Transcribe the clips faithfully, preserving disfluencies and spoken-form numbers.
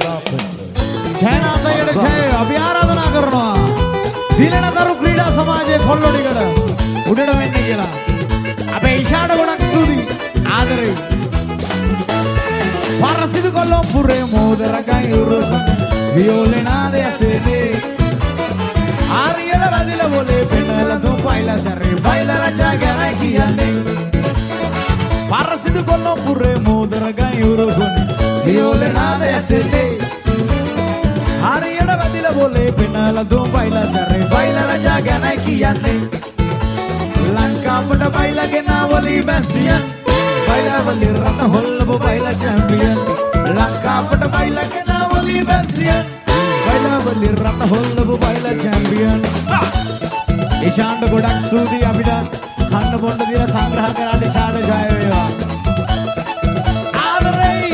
ජයනාන්දයට ජය අපි ආරාධනා කරනවා දිලනතරු ක්‍රීඩා සමාජයේ කොල්ලොඩිගල උඩට වෙන්න කියලා. අපේ ඉෂාට ගොඩක් ස්තුතියි ආදරේ. පරසිදු කොල්ලොම්පුරේ මෝදරකයි උරුම වියෝලනාදය ඇසෙන්නේ. ආරියල වැදිල බොලේ පෙන්නලා තුන් පයිලා සැරේ බයිලා රජා ගැන කියන්නේ. පරසිදු කොල්ලොම්පුරේ මෝදරකයි උරුම වියෝලනාදය ඇසෙන්නේ. ආරියල වැදිල බොලේ පෙන්නලා තුන් පයිලා සැරේ බයිලා රජා ගැන කියන්නේ. ලංකාවට බයිලා ගෙනාවලි බැස්ටියන් බයිලා වලි රට හොල්ලපු බයිලා චැම්පියන්. ලංකාවට බයිලා ගෙනාවලි බැස්ටියන් බයිලා වලි රට හොල්ලපු බයිලා චැම්පියන්. ඉෂාන්ට ගොඩක් ස්තුතියි අපිට කන්න බොන්න දීලා සංග්‍රහ කරලා ඉෂාන්ට ජය වේවා. ආදරේ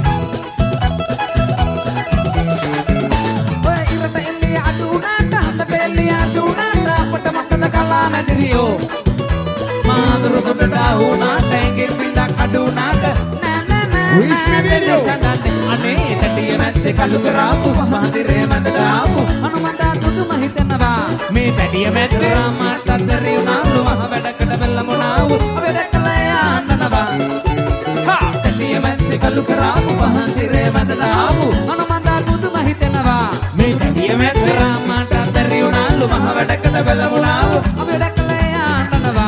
ඔය ඉරට එන්නේ අඩුණාට හත පෙල්ලිය අඩුණාට අපට මතක කලා නැදිරියෝ. මාදර දුන්නට වුණා ටැංගෙන් බින්දක් අඩුණාට අනේ තටිය මැද්දේ කළු කරාපු මහදිරේ මැදට ආපු අනුමන්දා දුදුම හිතනවා මේ තටිය මැද්දේ රාමට අතරේ උනාලු මහ වැඩකට බෙල්ලමුණාවු අපේ දැකලා යන්නනවා. හා තටිය මැද්දේ කළු කරාපු මහදිරේ මැදට ආපු අනුමන්දා දුදුම හිතනවා මේ තටිය මැද්දේ රාමට අතරේ උනාලු මහ වැඩකට බෙල්ලමුණාවු අපේ දැකලා යන්නනවා.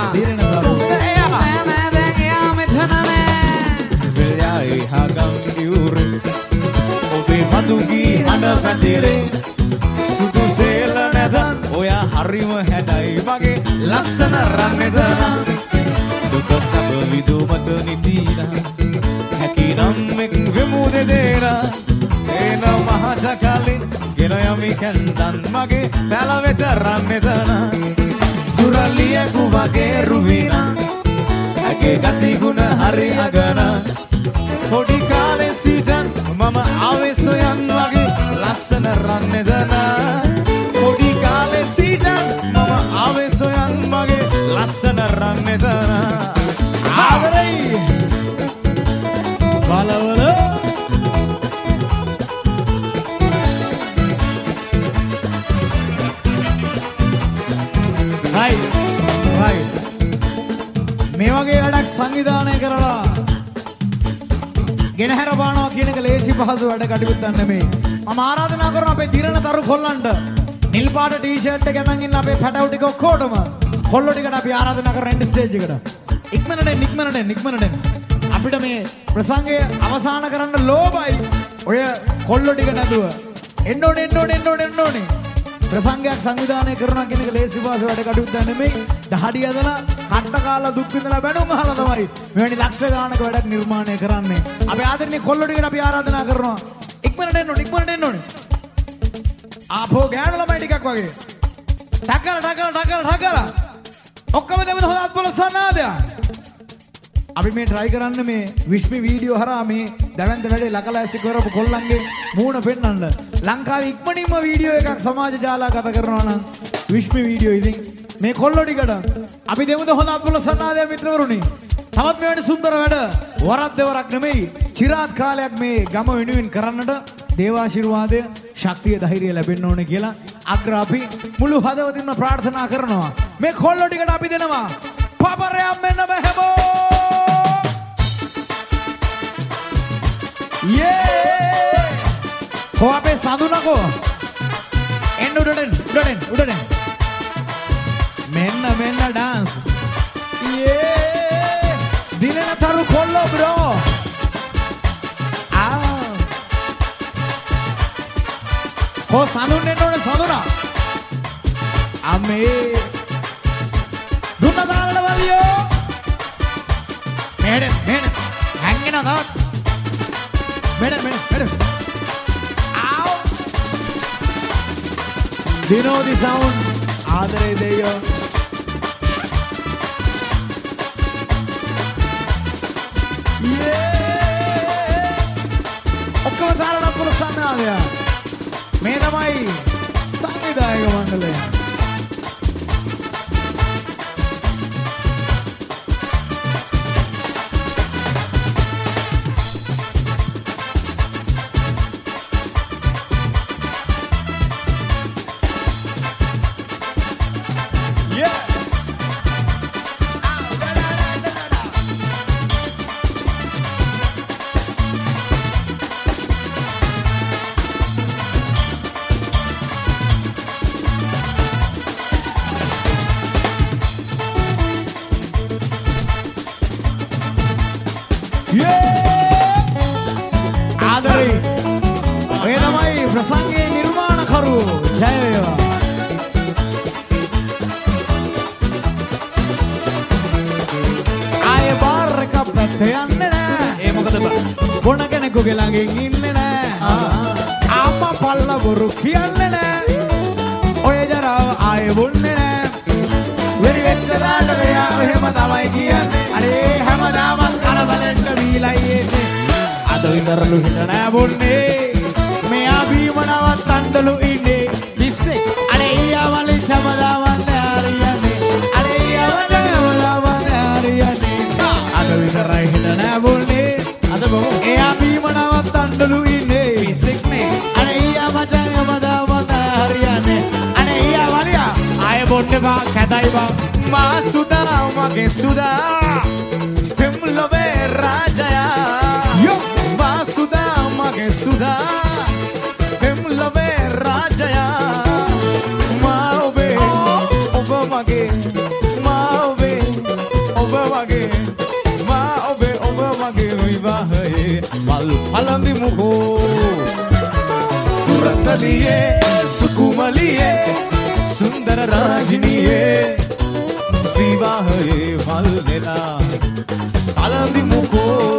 මදුගී අඩ පැතිරේ සුදු සේල නැදන් ඔයා හරිම හැඩයි වගේ ලස්සන රන්නෙදන දුක සබ විදුමත නිදීන හැකිනම් එක් වෙමු දෙදේන එන මහට කලින් ගෙන යමි කැන්දන් මගේ පැලවෙත රන්නෙදන සුරලියකු වගේ රුවින ඇගේ ගතිගුණ හරි අගන පොඩි කාලේ සිටන් මම ආවේ සොයන් වගේ ලස්සන රන්නෙදන. පොඩි කාලේ සිටන් මම ආවේ සොයන් වගේ ලස්සන රන්නෙදන. ආදරේ බලවල right right මේ වගේ වැඩක් සංවිධානය කරලා ගෙනහැර බානවා කියන එක ලේසි පහසු වැඩ කටයුත්තක් නෙමෙයි. මම ආරාධනා කරනවා අපේ දිරණතරු කොල්ලන්ට නිල් පාට ටී-ෂර්ට් එක ගෙනන් ඉන්න අපේ පැටවු ටික ඔක්කොටම කොල්ලෝ ටිකට අපි ආරාධනා කරන එන්න ස්ටේජ් එකට. ඉක්මනට එන්න ඉක්මනට එන්න ඉක්මනට එන්න. අපිට මේ ප්‍රසංගය අවසන් කරන්න ලෝබයි. ඔය කොල්ලෝ ටික නැතුව එන්න ඕනේ එන්න ඕනේ එන්න ඕනේ එන්න ඕනේ. ප්‍රසංගයක් සංවිධානය කරනවා කියන එක ලේසි පහසු වැඩ කටයුත්තක් නෙමෙයි. දහඩි ඇදලා කට්ට කාලා දුක් විඳලා බැනුම් අහලා තමයි මෙවැනි ලක්ෂ ගානක වැඩක් නිර්මාණය කරන්නේ. අපි ආදරණීය කොල්ලෝ ටිකට අපි ආරාධනා කරනවා ඉක්මනට එන්න ඕනේ ඉක්මනට එන්න ඕනේ. ආපෝ ගෑනු ළමයි ටිකක් වගේ. ටකර ටකර ටකර ටකර. ඔක්කොම දෙමු හොඳ අත්බල සන්නාදයක්. අපි මේ try කරන්නේ මේ විශ්මි වීඩියෝ හරහා මේ දැවැන්ත වැඩේ ලකලැසි කරපු කොල්ලන්ගේ මූණ පෙන්වන්න. ලංකාවේ ඉක්මනින්ම වීඩියෝ එකක් සමාජ ජාලාගත කරනවා නම් විශ්මි වීඩියෝ ඉතින් මේ කොල්ලෝ ටිකට අපි දෙමුද හොඳ අත්බල සන්නාදයක් මිත්‍රවරුනි. තවත් මෙවැනි සුන්දර වැඩ වරක් දෙවරක් නෙමෙයි চিරාත් කාලයක් මේ ගම වෙනුවෙන් කරන්නට දේවාශිර්වාදය ශක්තිය ධෛර්යය ලැබෙන්න ඕනේ කියලා අග්‍ර අපි මුළු හදවතින්ම ප්‍රාර්ථනා කරනවා. මේ කොල්ලෝ ටිකට අපි දෙනවා පපරයක් මෙන්න මෙහෙම. යේ කො අපේ සඳුනකෝ එන්න උඩට උඩට උඩට මෙන්න මෙන්න ඩාන්ස්. යේ දිලනතරු කොල්ලෝ බ්‍රෝ. ආ කො සඳුන් එන්න ඕනේ සඳුනා. අමේ දුන්න දාන්න වලියෝ. මෙහෙට මෙහෙට හැංගෙන තවත් මෙහෙට මෙහෙට මෙහෙට. ආව් දිනෝදි සවුන්ඩ් ආදරේ දෙයෝ. ඔක්කොම දාලා පුරසන්න ආවයා. මේ තමයි සංවිධායක මණ්ඩලය. ප්‍රසංගයේ නිර්මාණකරු ජය වේවා. ආයේ බාර් එක පැත්තේ යන්නේ නෑ. ඒ මොකද බා? බොන කෙනෙකුගේ ළඟින් ඉන්නේ නෑ. ආම්මා පල්ලා බොරු කියන්නේ නෑ. ඔය ජරාව ආයේ බොන්නේ නෑ. වෙරි වෙච්චදාට මෙයා එහෙම තමයි කියන්නේ. අනේ හැමදාම කලබලෙන්ට බීලයි එන්නේ. අද විතරලු හිට නෑ බොන්නේ. මෙයා බීම නවත්තන්නලු ඉන්නේ. පිස්සේ. අනේ ඊයා වලින් හැමදාම හරියන්නේ. අනේ ඊයා වලින් හැමදාම හරියන්නේ. අද විතරයි හිට නෑ බොන්නේ. අද බොමු. එයා බීම නවත්තන්නලු ඉන්නේ. පිස්සෙක් නේ. අනේ ඊයා මචං හැමදාම හරියන්නේ. අනේ ඊයා වලියා ආයේ බොන්නේ බා කැතයි බා. මා සුදා මගේ සුදා පෙම්ලොවේ රාජයා යෝ මා සුදා මගේ සුදා පෙම්ලොවේ රාජයා මා ඔබේ ඔබ මගේ මා ඔබේ ඔබ මගේ මා ඔබේ ඔබ මගේ විවාහයේ මල් පලඳිමුකෝ සුරතලියේ සුකුමලියේ සුන්දර රාජිනියේ විවාහයේ මල් නෙලා පලඳිමුකෝ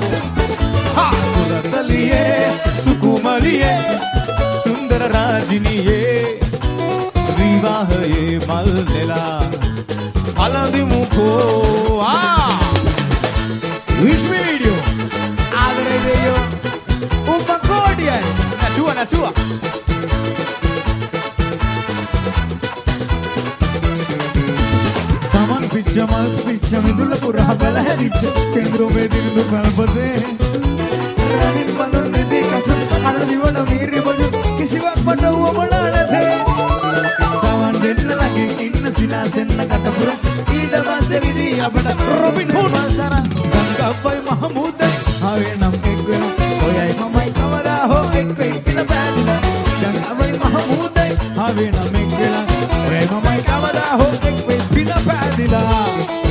සුරතලියේ සුකුමලියේ සුන්දර රාජිනියේ විවාහයේ මල් නෙලා පලඳිමුකෝ ආ විශ්ව වීඩියෝ ආදරේ දෙයෝ උපකෝඩියයි නැතුව නැතුව සමන් පිච්ච මල් පිච්ච මිදුල පුරා බල හැරිච්ච සෙන්ද්‍රෝමේ දිනු කල්පතේ රණින් බලන නිදී කසු අර දිවන මීරි බඩු කිසිවක් මට උවමන නැතේ සමන් දෙන්න ළඟින් ඉන්න සිනාසෙන්න කටපුර ඊට පස්සේ විදී අපට රොබින් හූඩ් වසර ගංගාපයි මහමුදයි ආවේ නම් එක් වෙන ඔයයි මමයි කවදා හෝ එක් වෙයි කියලා බෑදිලා ගංගාපයි මහමුදයි ආවේ නම් එක් වෙන ඔයයි මමයි කවදා හෝ එක් වෙයි කියලා බෑදිලා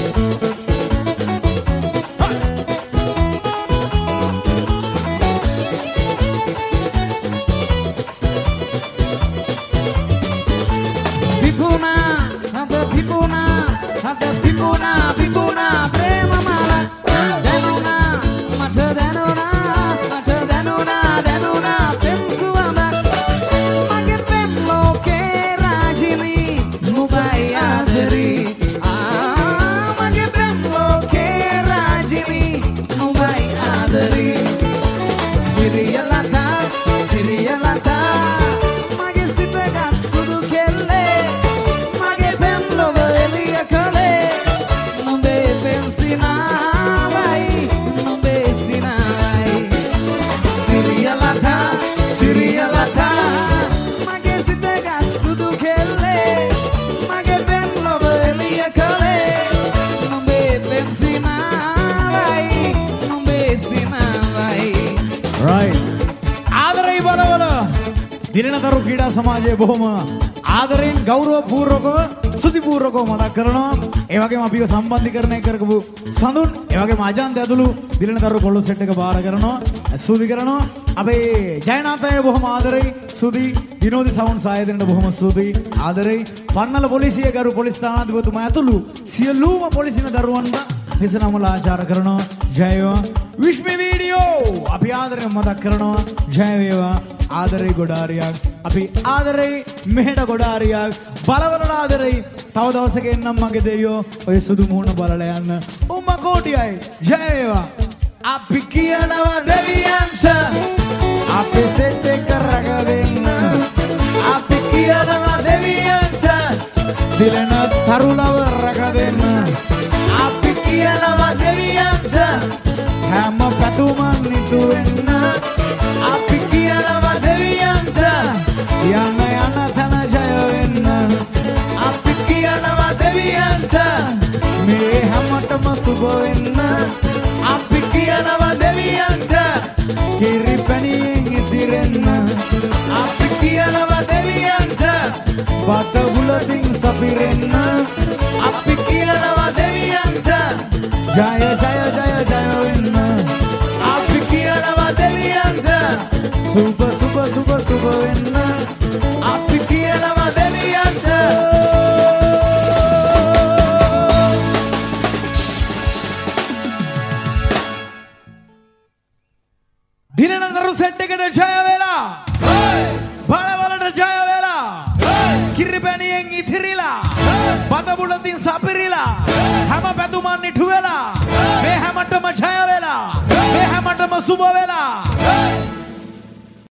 දිනනතරු ක්‍රීඩා සමාජයේ බොහොම ආදරයෙන් ගෞරව පූර්වකව සුදි පූර්වකව මතක් කරනවා. ඒ වගේම අපිව සම්බන්ධීකරණය කරපු සඳුන්, ඒ වගේම අජන්ත ඇතුළු දිනනතරු කොල්ල සෙට් එක බාර කරනවා. සුදි කරනවා. අපේ ජයනාතය බොහොම ආදරෙයි. සුදි විනෝදි සවුන්ඩ් සායදෙනට බොහොම සුදි ආදරෙයි. පන්නල පොලිසිය ගරු පොලිස් ස්ථානාධිපතිතුමා ඇතුළු සියලුම පොලිසින දරුවන්ට හිස නමලා ආචාර කරනවා. ජය වේවා. විශ්ව වීඩියෝ අපි ආදරයෙන් මතක් කරනවා. ජය වේවා. ආදරේ ගොඩාරියක් අපි ආදරේ මෙහෙට ගොඩාරියක් බලවලට ආදරේ තව දවසක එන්නම් මගේ දෙයියෝ ඔය සුදු මුහුණ බලලා යන්න උම්ම කෝටියයි ජය වේවා අපි කියනවා දෙවියන්ට අපි සෙට් එක රගවෙන්න අපි කියනවා දෙවියන්ට දිලන තරුණව රගවෙන්න අපි කියනවා දෙවියන්ට හැම පැතුමක් නිතු වෙන්න අපි කියනවා දෙවියන්ට යන යන තන ජය වෙන්න අපි කියනවා දෙවියන්ට මේ හැමතෙම සුබ වෙන්න අපි කියනවා දෙවියන්ට කිරි පැණියෙන් ඉතිරෙන්න අපි කියනවා දෙවියන්ට බත බුලතින් සපිරෙන්න අපි කියනවා දෙවියන්ට ජය ජය ජය ජය වෙන්න අපි කියනවා දෙවියන්ට සුබ සුබ සුබ සුබ වෙන්න අපි කියනවා දෙවියන්ට දිලන දරු සෙට් එකට ජය වේලා බලවලට ජය වේලා කිරිපැණියෙන් ඉතිරිලා බඳ බුලතින් සපිරිලා හැම පැතුමන් නිටු වෙලා මේ හැමතෙම ජය වෙලා මේ හැමතෙම සුබ වෙලා